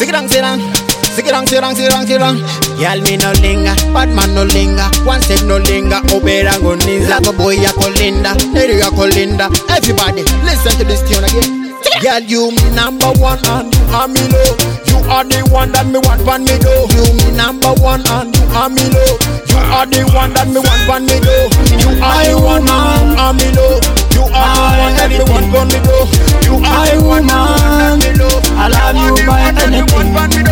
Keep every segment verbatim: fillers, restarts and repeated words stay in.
Sikirang, sirang. Sikirang, sirang, sirang, sirang. Girl, me no linger, bad man no linger. One said no linger, Obera go ninja. Go boy ya Colinda, lady ya Colinda. Everybody, listen to this tune again. Girl, you me number one and you are me low. You are the one that me want when me do. You me number one and you are me low. You are the one that me want when me do. You are the one and you are me low. You are the one that me want when me do. You are the one that me low. I love you by anything.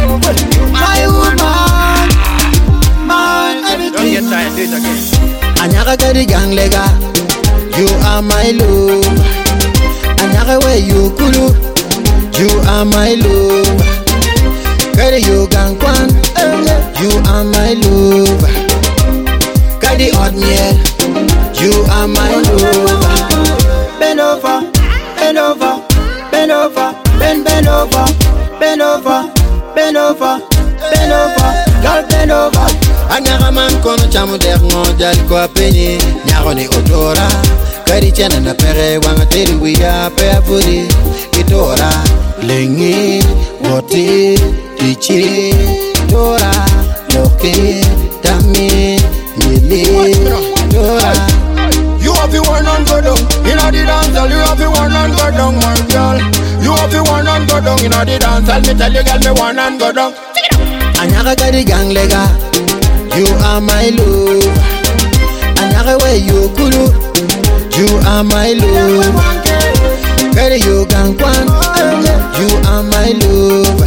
My woman, my everything. Don't get tired, do it again. Anyaka kari gang lega, you are my love. Anyaka way you kulu, you are my love. Kari you gang kwan, you are my love. Kari odd miel, you are my love. Bend over, bend over, bend over, bend bend over, bend over, bend over, bend over, girl bend over. Anyaka man kono chamu dek ngonjal kwa penye, nyako ni odora. Kari chana na pere wanga teri wiya pe afuri itora lengi woti ichi tora loke tami nili tora. You have the one and go down inna the dancehall. You have the one and go down, my girl. You have the one and go down inna the dancehall. Me tell you, girl, me one and go down. Anyaka kari gang lega, you are my love. Anyaka way you kulu. You are my love. Kari you gang kwan, you are my love.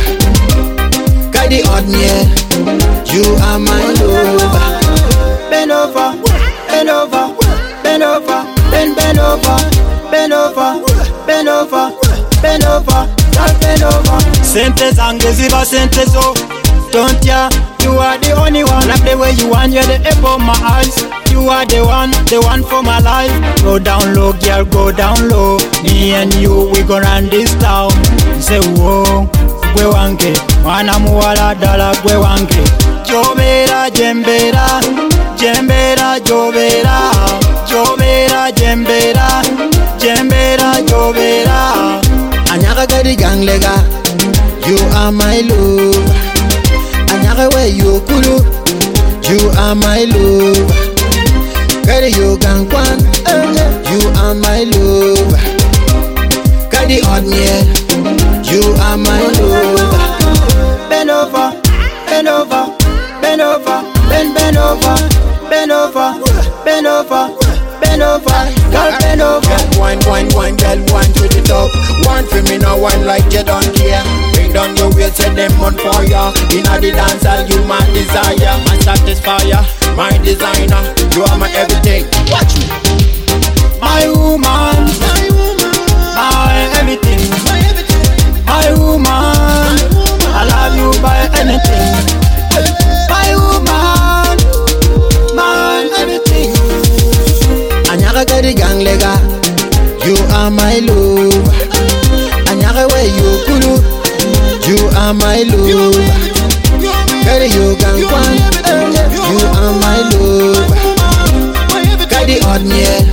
Kari odd miel, you are my love. Bend over, bend over, bend over, bend bend over, bend over, bend over, bend over, bend over. Sente zange ziba sente zo, don't ya? You are the only one. Like the way you want, you're the apple of my eyes. You are the one, the one for my life. Go down low, girl, go down low. Me and you, we gon' run this town. Say whoa, gwe wange, wana muwala dala gwe wange. Jobera, jembera, jembera, jobera, jobera, jembera, jembera, jobera. Anyaka gari gang lega, you are my love. Anyaka way you kulu, you are my love. Kari you gang kwan, you are my love. Kari odd miel, you are my love. Bend over, bend over, bend over, bend bend over, bend over, bend over, bend over, girl bend over. Wine, wine, wine, girl, wine to the top. Wine for me now, wine like you don't care. Bring down your waist, set them on fire. Inna the dancehall, you my desire, my satisfier, my designer. You are my everything. Watch me. My woman, my woman, my everything, my everything. My woman, I love you by anything. My woman, my everything. Anyaka kari gang lega, you are my love. Anyaka way you kulu, you are my love. Kari you gang kwan, you are my love. Kari odd miel,